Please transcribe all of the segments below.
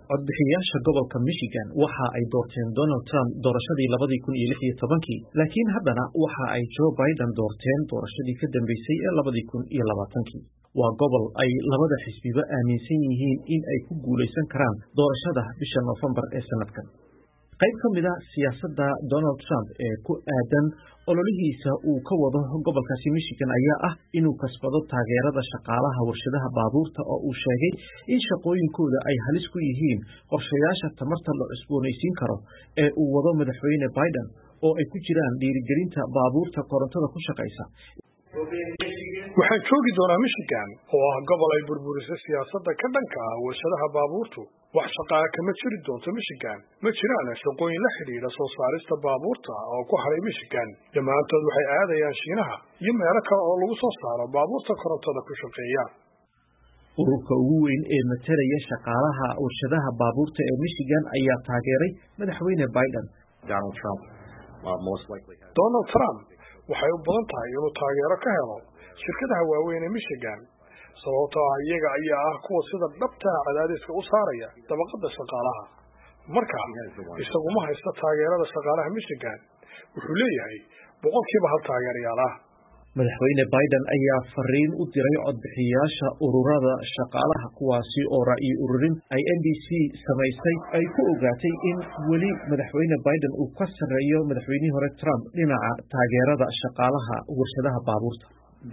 codbixiyayaasha gobolka Michigan waxa ay doorteen Donald Trump doorashadii 2016, laakiin haddana waxa ay Joe Biden doorteen doorashadii ka dambeysay ee 2020. Waa gobol ay labada xisbiba aaminsan yihiin in ay ku guuleysan karaan doorashada bisha November ee sanadkan. qayb ka mid ah siyaasadda Donald Trump ee ku aadan ololihiisa uu ka wado gobolkaasi Michigan ayaa ah inuu kasbado taageerada shaqaalaha warshadaha baabuurta oo uu sheegay in shaqooyinkooda ay halis ku yihiin qorshayaasha tamarta la cusboonaysiin karo ee uu wado madaxweyne Biden oo ay ku jiraan dhiirigelinta baabuurta korontada ku shaqaysa. waxaan joogi doonaa Michigan oo ah gobol ay burburisay siyaasadda ka dhanka ah warshadaha baabuurtu. wax shaqaa kama jiri doonto Michigan. ma jiraan shaqooyin la xidhiidha soo saarista baabuurta oo ku haray Michigan. dhammaantood waxay aadayaan Shiinaha iyo meelo kale oo lagu soo saaro baabuurta korontada ku shaqeeya. ururka ugu weyn ee matalaya shaqaalaha warshadaha baabuurta ee Michigan ayaa taageeray madaxweyne Biden. Donald Trump waxay u badan tahay inuu taageero ka helo shirkadaha waaweyn ee Michigan sababtoo ah iyaga ayaa ah kuwa sida dhabta cadaadiska u saaraya dabaqada shaqaalaha. marka isagu ma haysta taageerada shaqaalaha Michigan, wuxuu leeyahay boqolkiiba hal taageerayaal ah. madaxweyne Biden ayaa fariin u diray codbixiyayaasha ururada shaqaalaha kuwaasi oo ra'yi ururin ay NBC samaysay ay ku ogaatay in weli madaxweyne Biden uu ka sarreeyo madaxweynihii hore Trump dhinaca taageerada shaqaalaha warshadaha baabuurta.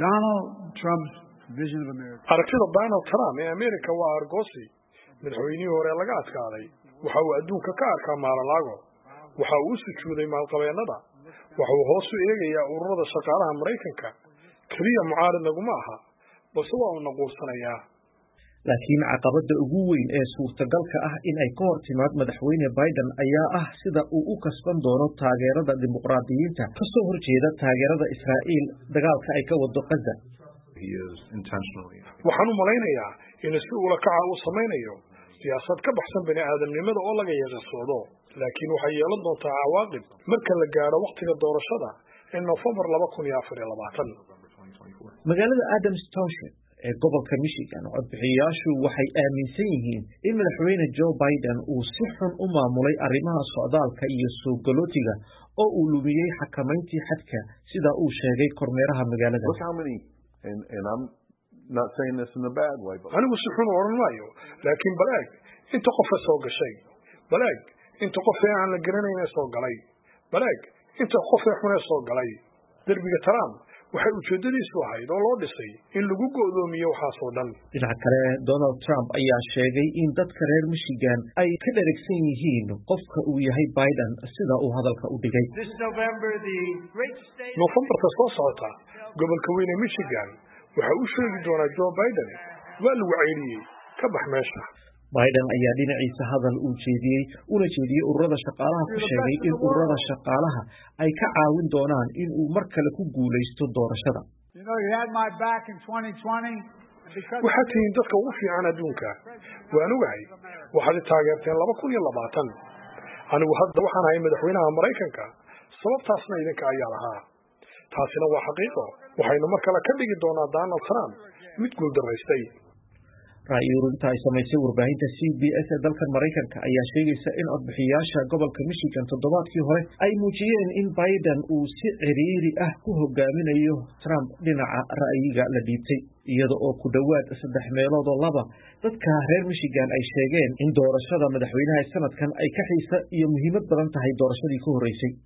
aragtida Donald Trump ee Amerika waa argoosi. madaxweynihii hore laga adkaaday waxa uu adduunka ka arkaa Mar-a-Lago, waxa uu u sujuuday maalqabeennada, waxa uu hoos u eegayaa ururada shaqaalaha Maraykanka. kaliya mucaarid laguma aha, balse waa uu naquursanayaa. laakiin caqabada ugu weyn ee suurtagalka ah in ay ka hor timaad madaxweyne Biden ayaa ah sida uu u kasban doono taageerada dimuqraadiyiinta kasoo horjeeda taageerada Israa'iil dagaalka ay ka wado Gaza. waxaan u malaynayaa in si ula kaca uu samaynayo siyaasad ka baxsan bini aadamnimada oo laga yeeqasoodo, laakiin waxay yeelan doontaa cawaaqib marka la gaaro waqtiga doorashada ee November 2024. magaalada Adams Township ee gobolka Michigan, codbixiyayaashu waxay aaminsan yihiin in madaxweyne Joe Biden uu si xun u maamulay arrimaha socdaalka iyo soo galootiga oo uu lumiyey xakamayntii xadka sida uu sheegay kormeeraha magaalada. anigu si xun oran maayo, laakiin balaag inta qof soo gashay, balaag inta qof aan la garanayn soo galay, balaag inta qof xun soo galay. darbiga Trump waxay ujeedadiisu ahayd oo loo dhisay in lagu go'doomiyo waxaas oo dhan. dhinaca kale, Donald Trump ayaa sheegay in dadka reer Michigan ay ka dheragsan yihiin qofka uu yahay Biden sida uu hadalka u dhigay. November-ka soo socota gobolka weyn ee Michigan waxa uu sheegi doonaa Joe Biden waa lagu ceyriyay ka bax meesha. Biden ayaa dhinaciisa hadal u jeediyey ururada shaqaalaha ku sheegay in ururada shaqaalaha ay ka caawin doonaan in uu mar kale ku guuleysto doorashada. waxaad tihiin dadka ugu fiican adduunka. waan ogahay waxaad taageerteen 2020. anigu hadda waxaan ahay madaxweynaha Maraykanka, sababtaasna idinka ayaa lahaa. taasina waa xaqiiqo. waxaynu mar kale ka dhigi doonaa Donald Trump mid guul daraystay. ra'yi ururinta ay samaysay warbaahinta CBS ee dalkan Maraykanka ayaa sheegaysa in codbixiyayaasha gobolka Michigan toddobaadkii hore ay muujiyeen in Biden uu si ciriiri ah ku hogaaminayo Trump dhinaca ra'yiga la dhiibtay, iyada oo ku dhowaad 3/2 dadka reer Michigan ay sheegeen in doorashada madaxweynaha sanadkan ay ka xiisa iyo muhiimad badan tahay doorashadii ka horeysay.